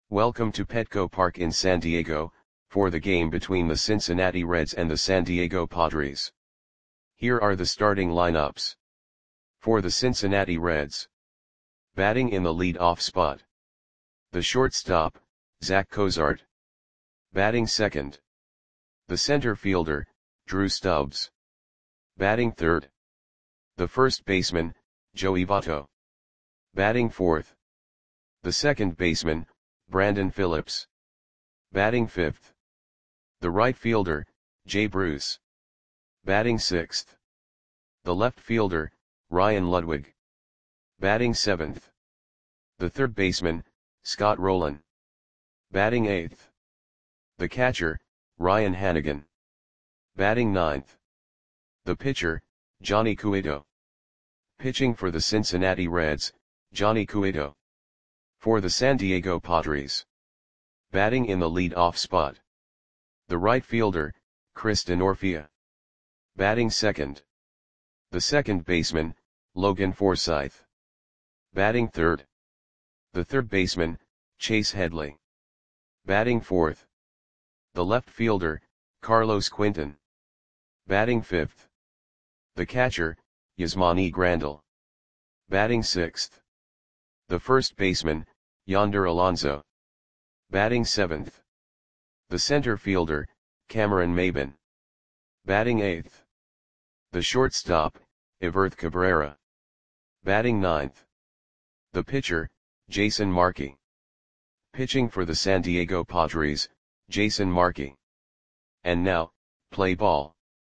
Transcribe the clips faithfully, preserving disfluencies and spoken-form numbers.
Welcome to Petco Park in San Diego, for the game between the Cincinnati Reds and the San Diego Padres. Here are the starting lineups. For the Cincinnati Reds. Batting in the lead-off spot. The shortstop, Zach Cozart. Batting second. The center fielder, Drew Stubbs. Batting third. The first baseman, Joey Votto. Batting fourth. The second baseman, Brandon Phillips. Batting fifth. The right fielder, Jay Bruce. Batting sixth. The left fielder, Ryan Ludwig. Batting seventh. The third baseman, Scott Rolen. Batting eighth. The catcher, Ryan Hannigan. Batting ninth. The pitcher, Johnny Cueto. Pitching for the Cincinnati Reds, Johnny Cueto. For the San Diego Padres. Batting in the lead-off spot. The right fielder, Chris Denorfia. Batting second. The second baseman, Logan Forsythe. Batting third. The third baseman, Chase Headley. Batting fourth. The left fielder, Carlos Quinton. Batting fifth. The catcher, Yasmani Grandal. Batting sixth. The first baseman, Yonder Alonso. Batting seventh. The center fielder, Cameron Maybin. Batting eighth. The shortstop, Everth Cabrera. Batting ninth. The pitcher, Jason Markey. Pitching for the San Diego Padres, Jason Markey. And now, play ball.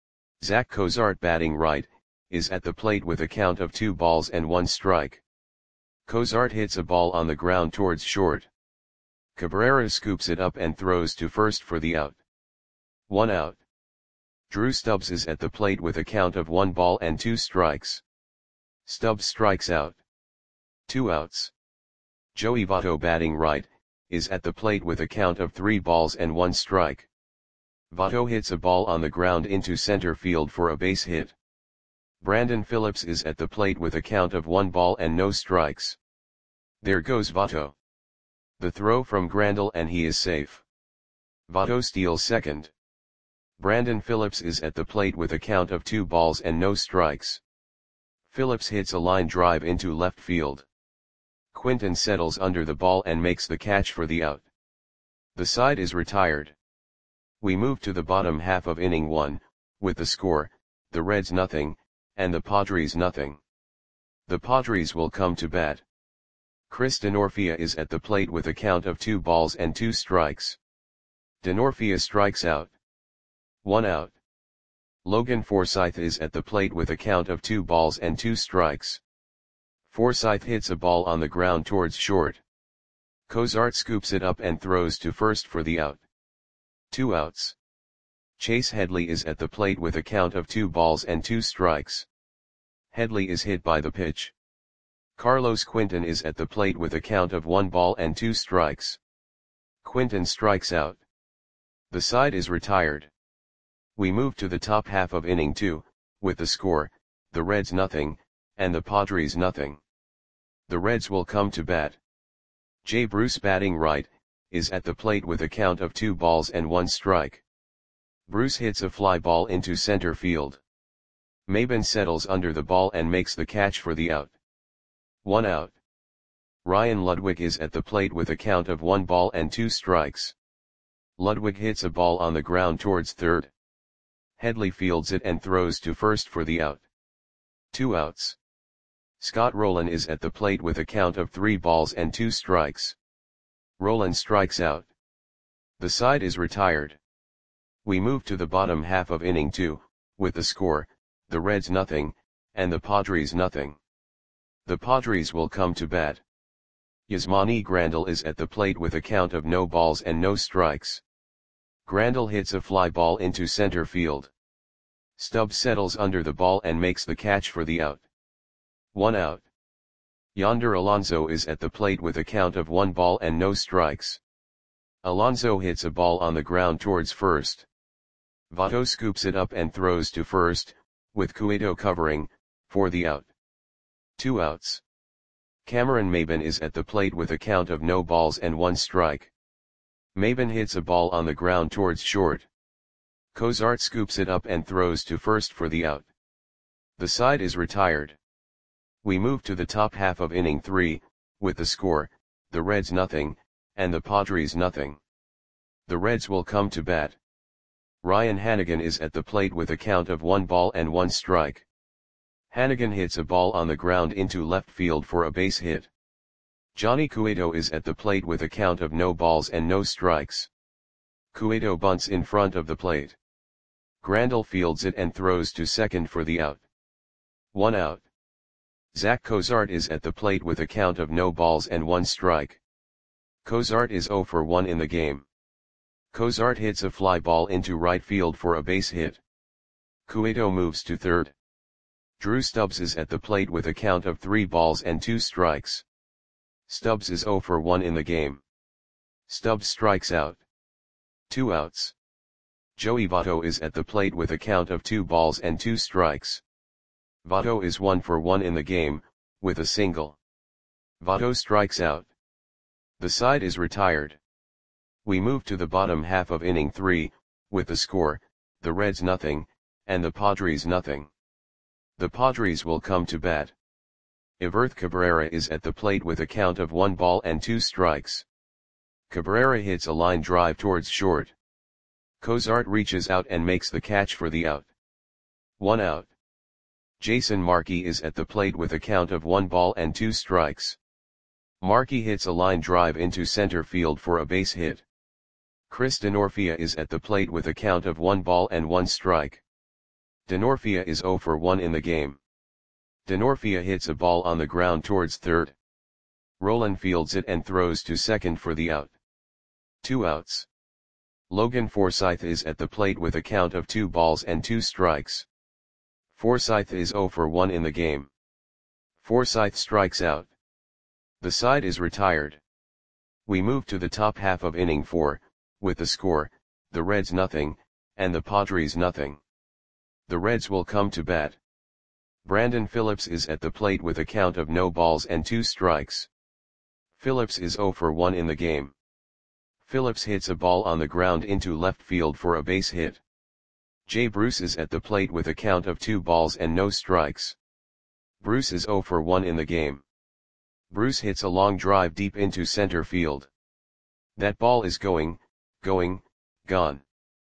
Zach Cozart batting right, is at the plate with a count of two balls and one strike. Cozart hits a ball on the ground towards short. Cabrera scoops it up and throws to first for the out. One out. Drew Stubbs is at the plate with a count of one ball and two strikes. Stubbs strikes out. Two outs. Joey Votto batting right, is at the plate with a count of three balls and one strike. Votto hits a ball on the ground into center field for a base hit. Brandon Phillips is at the plate with a count of one ball and no strikes. There goes Votto. The throw from Grandal and he is safe. Votto steals second. Brandon Phillips is at the plate with a count of two balls and no strikes. Phillips hits a line drive into left field. Quinton settles under the ball and makes the catch for the out. The side is retired. We move to the bottom half of inning one, with the score, the Reds nothing, and the Padres nothing. The Padres will come to bat. Chris Denorfia is at the plate with a count of two balls and two strikes. Denorfia strikes out. One out. Logan Forsythe is at the plate with a count of two balls and two strikes. Forsythe hits a ball on the ground towards short. Cozart scoops it up and throws to first for the out. Two outs. Chase Headley is at the plate with a count of two balls and two strikes. Headley is hit by the pitch. Carlos Quinton is at the plate with a count of one ball and two strikes. Quinton strikes out. The side is retired. We move to the top half of inning two, with the score, the Reds nothing, and the Padres nothing. The Reds will come to bat. Jay Bruce batting right, is at the plate with a count of two balls and one strike. Bruce hits a fly ball into center field. Maybin settles under the ball and makes the catch for the out. One out. Ryan Ludwig is at the plate with a count of one ball and two strikes. Ludwig hits a ball on the ground towards third. Headley fields it and throws to first for the out. Two outs. Scott Rolen is at the plate with a count of three balls and two strikes. Rolen strikes out. The side is retired. We move to the bottom half of inning two, with the score, the Reds nothing, and the Padres nothing. The Padres will come to bat. Yasmani Grandal is at the plate with a count of no balls and no strikes. Grandal hits a fly ball into center field. Stubbs settles under the ball and makes the catch for the out. One out. Yonder Alonso is at the plate with a count of one ball and no strikes. Alonso hits a ball on the ground towards first. Votto scoops it up and throws to first, with Cueto covering, for the out. Two outs. Cameron Maybin is at the plate with a count of no balls and one strike. Maybin hits a ball on the ground towards short. Cozart scoops it up and throws to first for the out. The side is retired. We move to the top half of inning three, with the score, the Reds nothing, and the Padres nothing. The Reds will come to bat. Ryan Hanigan is at the plate with a count of one ball and one strike. Hanigan hits a ball on the ground into left field for a base hit. Johnny Cueto is at the plate with a count of no balls and no strikes. Cueto bunts in front of the plate. Grandal fields it and throws to second for the out. One out. Zach Cozart is at the plate with a count of no balls and one strike. Cozart is zero for one in the game. Cozart hits a fly ball into right field for a base hit. Cueto moves to third. Drew Stubbs is at the plate with a count of three balls and two strikes. Stubbs is zero for one in the game. Stubbs strikes out. Two outs. Joey Votto is at the plate with a count of two balls and two strikes. Votto is one for one in the game, with a single. Votto strikes out. The side is retired. We move to the bottom half of inning three, with the score, the Reds nothing, and the Padres nothing. The Padres will come to bat. Everth Cabrera is at the plate with a count of one ball and two strikes. Cabrera hits a line drive towards short. Cozart reaches out and makes the catch for the out. One out. Jason Markey is at the plate with a count of one ball and two strikes. Markey hits a line drive into center field for a base hit. Chris Denorfia is at the plate with a count of one ball and one strike. Denorfia is zero for one in the game. Denorfia hits a ball on the ground towards third. Rolen fields it and throws to second for the out. Two outs. Logan Forsythe is at the plate with a count of two balls and two strikes. Forsythe is zero for one in the game. Forsythe strikes out. The side is retired. We move to the top half of inning four, with the score, the Reds nothing, and the Padres nothing. The Reds will come to bat. Brandon Phillips is at the plate with a count of no balls and two strikes. Phillips is zero for one in the game. Phillips hits a ball on the ground into left field for a base hit. Jay Bruce is at the plate with a count of two balls and no strikes. Bruce is zero for one in the game. Bruce hits a long drive deep into center field. That ball is going, going, gone.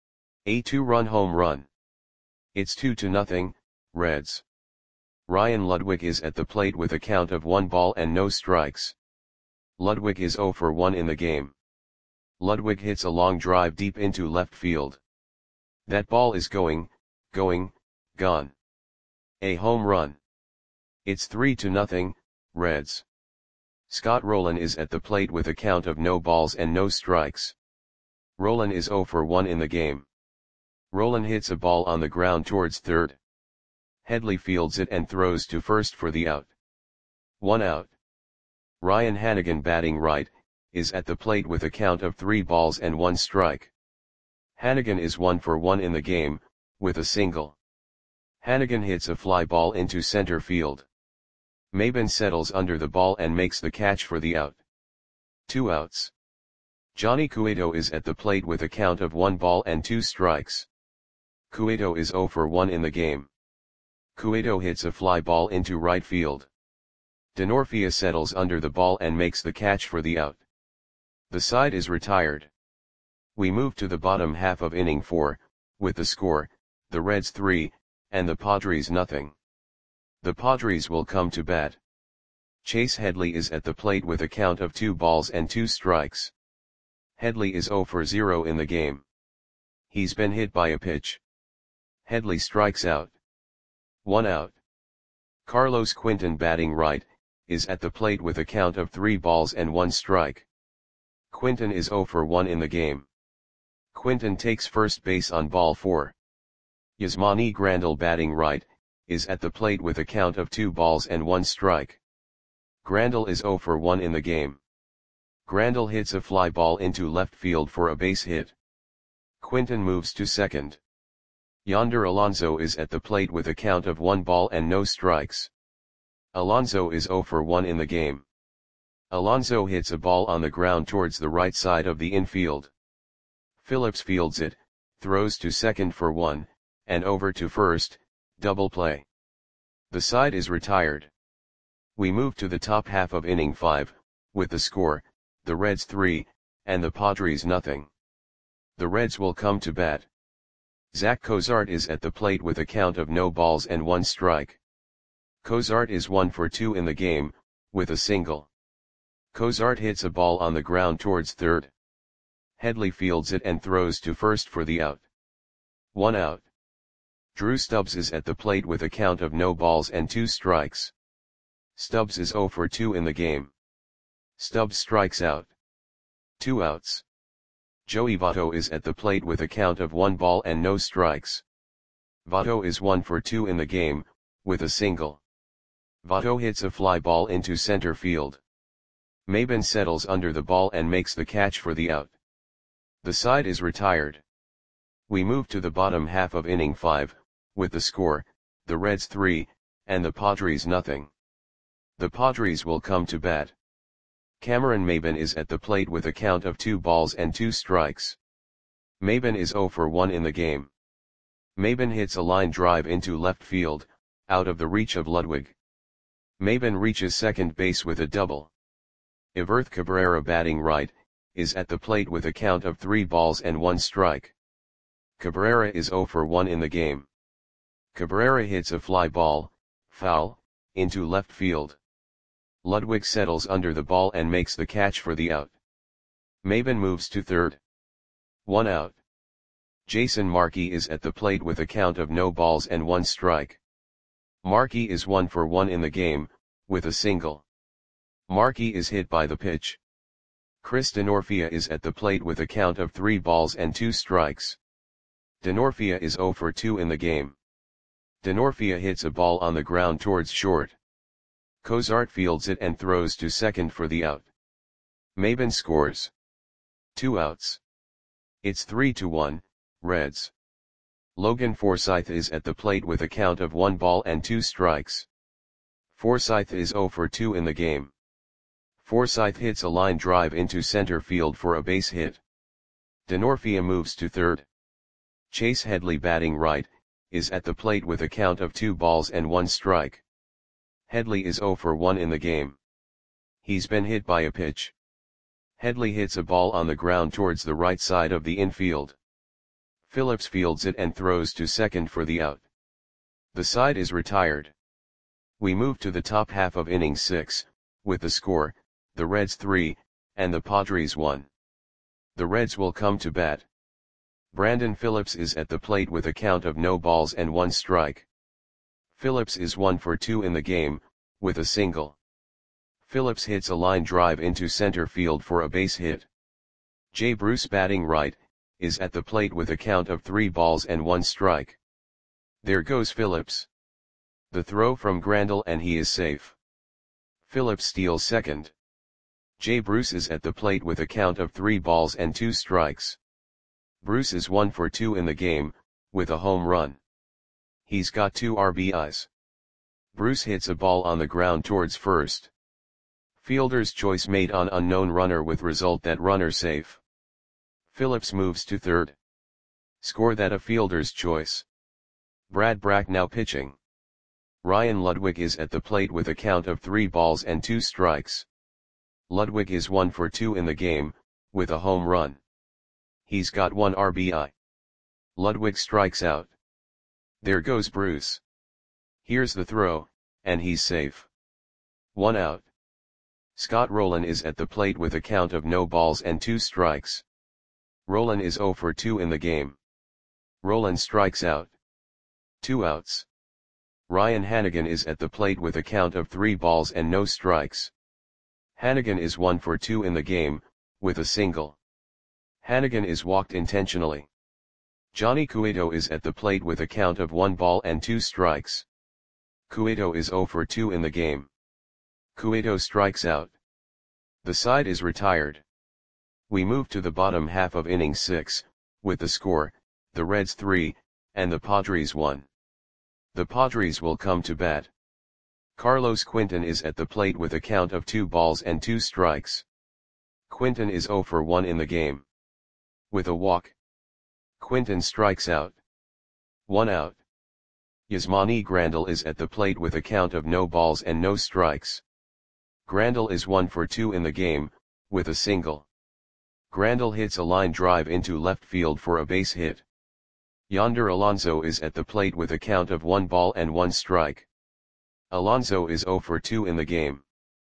A two-run home run. It's two to nothing, Reds. Ryan Ludwig is at the plate with a count of one ball and no strikes. Ludwig is zero for one in the game. Ludwig hits a long drive deep into left field. That ball is going, going, gone. A home run. It's three to nothing, Reds. Scott Rolen is at the plate with a count of no balls and no strikes. Rolen is zero for one in the game. Rolen hits a ball on the ground towards third. Headley fields it and throws to first for the out. One out. Ryan Hanigan, batting right, is at the plate with a count of three balls and one strike. Hanigan is one for one in the game, with a single. Hanigan hits a fly ball into center field. Maybin settles under the ball and makes the catch for the out. Two outs. Johnny Cueto is at the plate with a count of one ball and two strikes. Cueto is zero for one in the game. Cueto hits a fly ball into right field. Denorfia settles under the ball and makes the catch for the out. The side is retired. We move to the bottom half of inning four, with the score, the Reds three, and the Padres nothing. The Padres will come to bat. Chase Headley is at the plate with a count of two balls and two strikes. Headley is zero for zero in the game. He's been hit by a pitch. Headley strikes out. One out. Carlos Quinton, batting right, is at the plate with a count of three balls and one strike. Quinton is zero for one in the game. Quinton takes first base on ball four. Yasmani Grandal, batting right, is at the plate with a count of two balls and one strike. Grandal is zero for one in the game. Grandal hits a fly ball into left field for a base hit. Quinton moves to second. Yonder Alonso is at the plate with a count of one ball and no strikes. Alonso is zero for one in the game. Alonso hits a ball on the ground towards the right side of the infield. Phillips fields it, throws to second for one, and over to first, double play. The side is retired. We move to the top half of inning five, with the score, the Reds three, and the Padres nothing. The Reds will come to bat. Zach Cozart is at the plate with a count of no balls and one strike. Cozart is one for two in the game, with a single. Cozart hits a ball on the ground towards third. Headley fields it and throws to first for the out. One out. Drew Stubbs is at the plate with a count of no balls and two strikes. Stubbs is zero for two in the game. Stubbs strikes out. Two outs. Joey Votto is at the plate with a count of one ball and no strikes. Votto is one for two in the game, with a single. Votto hits a fly ball into center field. Maben settles under the ball and makes the catch for the out. The side is retired. We move to the bottom half of inning five, with the score, the Reds three, and the Padres nothing. The Padres will come to bat. Cameron Maben is at the plate with a count of two balls and two strikes. Maben is zero for one in the game. Maben hits a line drive into left field, out of the reach of Ludwig. Maben reaches second base with a double. Everth Cabrera, batting right, is at the plate with a count of three balls and one strike. Cabrera is zero for one in the game. Cabrera hits a fly ball, foul, into left field. Ludwig settles under the ball and makes the catch for the out. Maben moves to third. One out. Jason Markey is at the plate with a count of no balls and one strike. Markey is one for one in the game, with a single. Markey is hit by the pitch. Chris Denorfia is at the plate with a count of three balls and two strikes. Denorfia is zero for two in the game. Denorfia hits a ball on the ground towards short. Cozart fields it and throws to second for the out. Maben scores. Two outs. It's three to one, Reds. Logan Forsythe is at the plate with a count of one ball and two strikes. Forsythe is zero for two in the game. Forsythe hits a line drive into center field for a base hit. Denorfia moves to third. Chase Headley, batting right, is at the plate with a count of two balls and one strike. Headley is zero for one in the game. He's been hit by a pitch. Headley hits a ball on the ground towards the right side of the infield. Phillips fields it and throws to second for the out. The side is retired. We move to the top half of inning six, with the score, the Reds three, and the Padres one. The Reds will come to bat. Brandon Phillips is at the plate with a count of no balls and one strike. Phillips is one for two in the game, with a single. Phillips hits a line drive into center field for a base hit. Jay Bruce, batting right, is at the plate with a count of three balls and one strike. There goes Phillips. The throw from Grandal and he is safe. Phillips steals second. Jay Bruce is at the plate with a count of three balls and two strikes. Bruce is one for two in the game, with a home run. He's got two R B Is. Bruce hits a ball on the ground towards first. Fielder's choice made on unknown runner with result that runner safe. Phillips moves to third. Score that a fielder's choice. Brad Brach now pitching. Ryan Ludwig is at the plate with a count of three balls and two strikes. Ludwig is one for two in the game, with a home run. He's got one R B I. Ludwig strikes out. There goes Bruce. Here's the throw, and he's safe. One out. Scott Rowland is at the plate with a count of no balls and two strikes. Rowland is zero for two in the game. Rowland strikes out. Two outs. Ryan Hanigan is at the plate with a count of three balls and no strikes. Hanigan is one for two in the game, with a single. Hanigan is walked intentionally. Johnny Cueto is at the plate with a count of one ball and two strikes. Cueto is zero for two in the game. Cueto strikes out. The side is retired. We move to the bottom half of inning six, with the score, the Reds three, and the Padres one. The Padres will come to bat. Carlos Quinton is at the plate with a count of two balls and two strikes. Quinton is zero for one in the game. With a walk, Quinton strikes out. One out. Yasmani Grandal is at the plate with a count of no balls and no strikes. Grandal is one for two in the game, with a single. Grandal hits a line drive into left field for a base hit. Yonder Alonso is at the plate with a count of one ball and one strike. Alonso is zero for two in the game.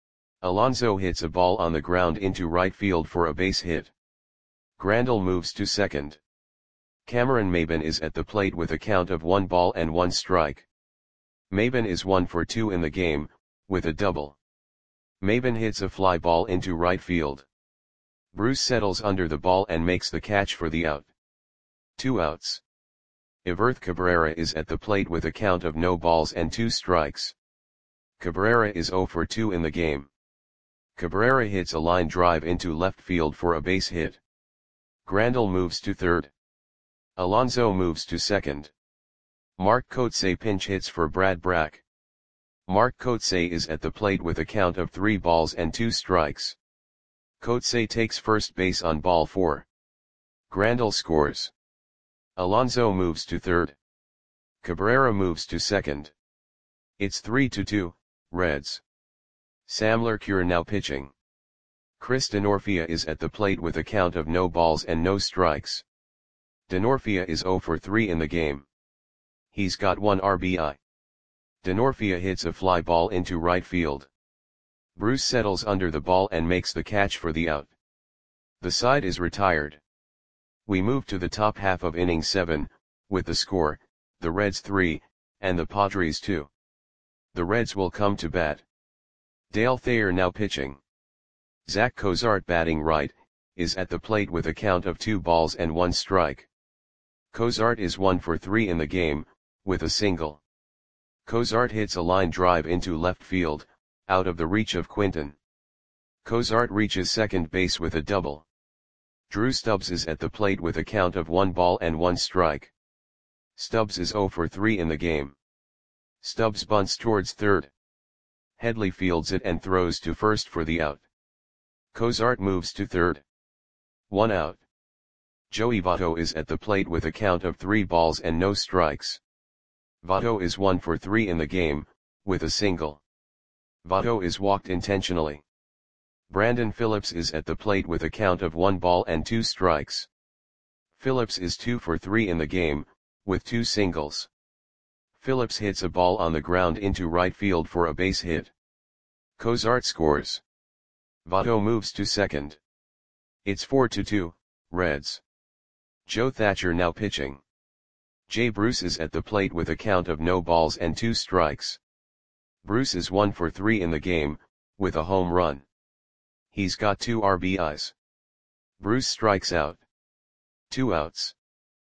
Alonso hits a ball on the ground into right field for a base hit. Grandal moves to second. Cameron Maybin is at the plate with a count of one ball and one strike. Maybin is one for two in the game, with a double. Maybin hits a fly ball into right field. Bruce settles under the ball and makes the catch for the out. Two outs. Iverth Cabrera is at the plate with a count of no balls and two strikes. Cabrera is zero for two in the game. Cabrera hits a line drive into left field for a base hit. Grandal moves to third. Alonso moves to second. Mark Kotsay pinch hits for Brad Brach. Mark Kotsay is at the plate with a count of three balls and two strikes. Kotsay takes first base on ball four. Grandal scores. Alonso moves to third. Cabrera moves to second. It's three to two, Reds. Sam Lercure now pitching. Chris Denorfia is at the plate with a count of no balls and no strikes. Denorfia is zero for three in the game. He's got one R B I. Denorfia hits a fly ball into right field. Bruce settles under the ball and makes the catch for the out. The side is retired. We move to the top half of inning seven, with the score, the Reds three, and the Padres two. The Reds will come to bat. Dale Thayer now pitching. Zach Cozart batting right, is at the plate with a count of two balls and one strike. Cozart is one for three in the game, with a single. Cozart hits a line drive into left field, out of the reach of Quinton. Cozart reaches second base with a double. Drew Stubbs is at the plate with a count of one ball and one strike. Stubbs is zero for three in the game. Stubbs bunts towards third. Headley fields it and throws to first for the out. Cozart moves to third. One out. Joey Votto is at the plate with a count of three balls and no strikes. Votto is one for three in the game, with a single. Votto is walked intentionally. Brandon Phillips is at the plate with a count of one ball and two strikes. Phillips is two for three in the game, with two singles. Phillips hits a ball on the ground into right field for a base hit. Cozart scores. Votto moves to second. It's four to two, Reds. Joe Thatcher now pitching. Jay Bruce is at the plate with a count of no balls and two strikes. Bruce is one for three in the game, with a home run. He's got two R B Is. Bruce strikes out. Two outs.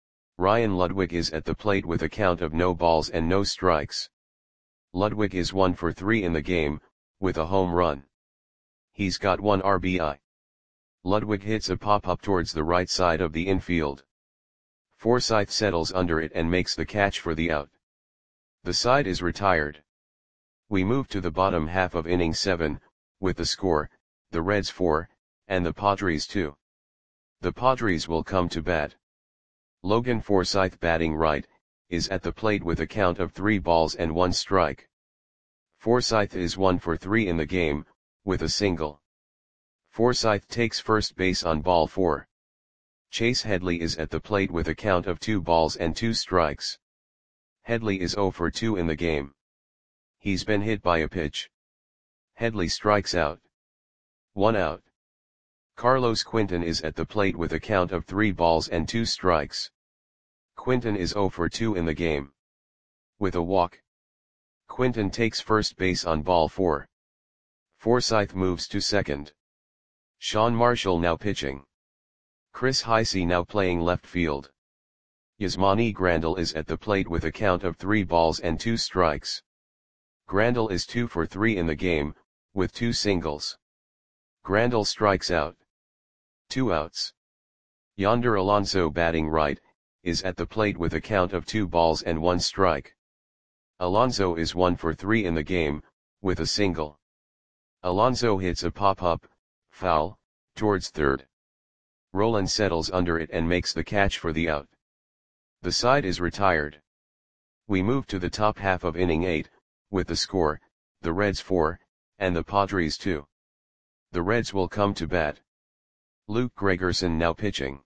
Ryan Ludwig is at the plate with a count of no balls and no strikes. Ludwig is one for three in the game, with a home run. He's got one R B I. Ludwig hits a pop-up towards the right side of the infield. Forsythe settles under it and makes the catch for the out. The side is retired. We move to the bottom half of inning seven, with the score, the Reds four, and the Padres two. The Padres will come to bat. Logan Forsythe batting right, is at the plate with a count of three balls and one strike. Forsythe is one for three in the game, with a single. Forsythe takes first base on ball four. Chase Headley is at the plate with a count of two balls and two strikes. Headley is zero for two in the game. He's been hit by a pitch. Headley strikes out. One out. Carlos Quinton is at the plate with a count of three balls and two strikes. Quinton is zero for two in the game. With a walk, Quinton takes first base on ball four. Forsythe moves to second. Sean Marshall now pitching. Chris Heisey now playing left field. Yasmani Grandal is at the plate with a count of three balls and two strikes. Grandal is two for three in the game, with two singles. Grandal strikes out. Two outs. Yonder Alonso batting right, is at the plate with a count of two balls and one strike. Alonso is one for three in the game, with a single. Alonso hits a pop-up, foul, towards third. Roland settles under it and makes the catch for the out. The side is retired. We move to the top half of inning eight, with the score, the Reds four, and the Padres two. The Reds will come to bat. Luke Gregerson now pitching.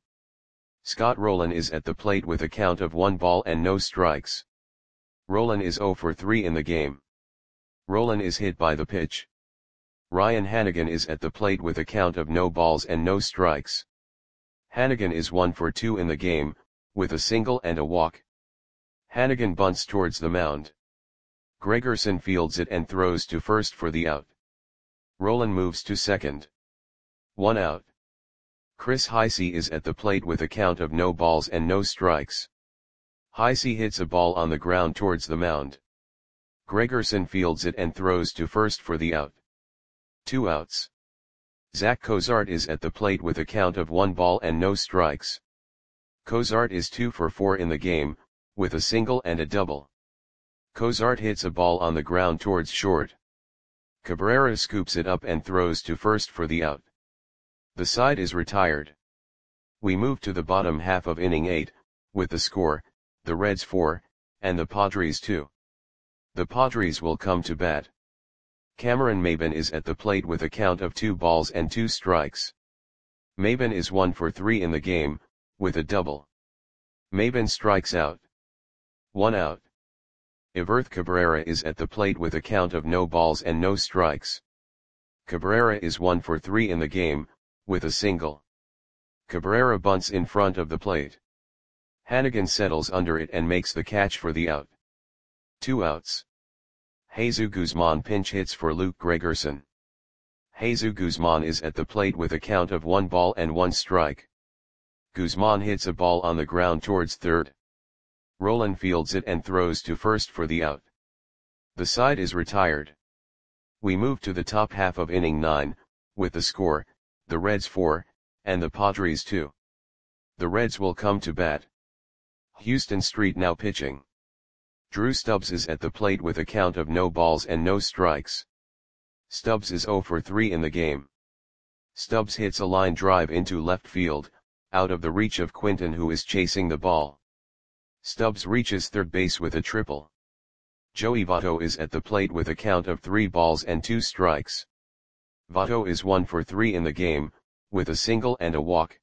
Scott Rolen is at the plate with a count of one ball and no strikes. Rolen is zero for three in the game. Rolen is hit by the pitch. Ryan Hanigan is at the plate with a count of no balls and no strikes. Hanigan is one for two in the game, with a single and a walk. Hanigan bunts towards the mound. Gregerson fields it and throws to first for the out. Rolen moves to second. One out. Chris Heisey is at the plate with a count of no balls and no strikes. Heisey hits a ball on the ground towards the mound. Gregerson fields it and throws to first for the out. Two outs. Zach Cozart is at the plate with a count of one ball and no strikes. Cozart is two for four in the game, with a single and a double. Cozart hits a ball on the ground towards short. Cabrera scoops it up and throws to first for the out. The side is retired. We move to the bottom half of inning eight, with the score, the Reds four, and the Padres two. The Padres will come to bat. Cameron Maybin is at the plate with a count of two balls and two strikes. Maybin is one for three in the game, with a double. Maybin strikes out. One out. Everth Cabrera is at the plate with a count of no balls and no strikes. Cabrera is one for three in the game, with a single. Cabrera bunts in front of the plate. Hanigan settles under it and makes the catch for the out. Two outs. Jesus Guzman pinch hits for Luke Gregerson. Jesus Guzman is at the plate with a count of one ball and one strike. Guzman hits a ball on the ground towards third. Rolen fields it and throws to first for the out. The side is retired. We move to the top half of inning nine, with the score, the Reds four, and the Padres two. The Reds will come to bat. Houston Street now pitching. Drew Stubbs is at the plate with a count of no balls and no strikes. Stubbs is zero for three in the game. Stubbs hits a line drive into left field, out of the reach of Quinton, who is chasing the ball. Stubbs reaches third base with a triple. Joey Votto is at the plate with a count of three balls and two strikes. Votto is one for three in the game, with a single and a walk.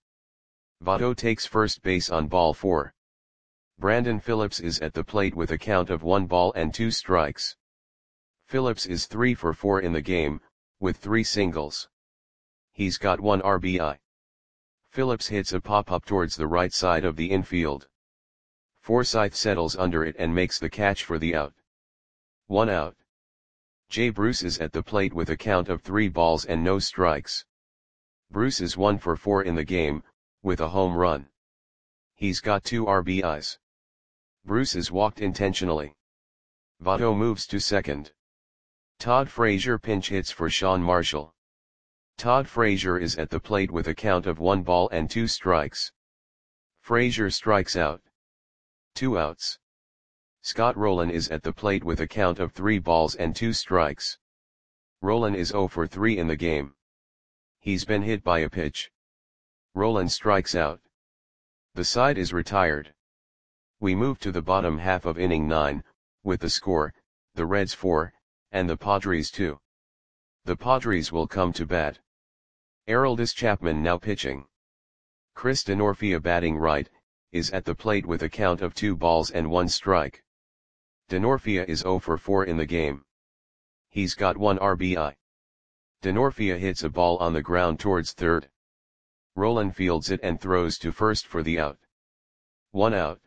Votto takes first base on ball four. Brandon Phillips is at the plate with a count of one ball and two strikes. Phillips is three for four in the game, with three singles. He's got one R B I. Phillips hits a pop-up towards the right side of the infield. Forsythe settles under it and makes the catch for the out. One out. Jay Bruce is at the plate with a count of three balls and no strikes. Bruce is one for four in the game, with a home run. He's got two R B Is. Bruce is walked intentionally. Votto moves to second. Todd Frazier pinch hits for Sean Marshall. Todd Frazier is at the plate with a count of one ball and two strikes. Frazier strikes out. Two outs. Scott Rolen is at the plate with a count of three balls and two strikes. Rolen is zero for three in the game. He's been hit by a pitch. Rolen strikes out. The side is retired. We move to the bottom half of inning nine, with the score, the Reds four, and the Padres two. The Padres will come to bat. Aroldis Chapman now pitching. Chris Denorfia batting right, is at the plate with a count of two balls and one strike. Denorfia is zero for four in the game. He's got one R B I. Denorfia hits a ball on the ground towards third. Rolen fields it and throws to first for the out. One out.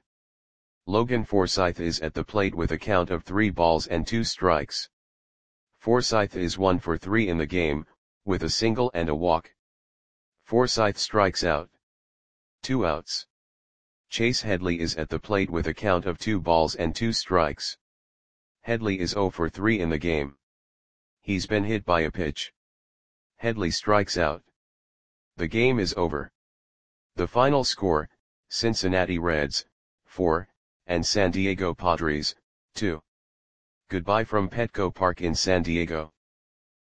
Logan Forsythe is at the plate with a count of three balls and two strikes. Forsythe is one for three in the game, with a single and a walk. Forsythe strikes out. Two outs. Chase Headley is at the plate with a count of two balls and two strikes. Headley is zero for three in the game. He's been hit by a pitch. Headley strikes out. The game is over. The final score, Cincinnati Reds, four, and San Diego Padres, two. Goodbye from Petco Park in San Diego.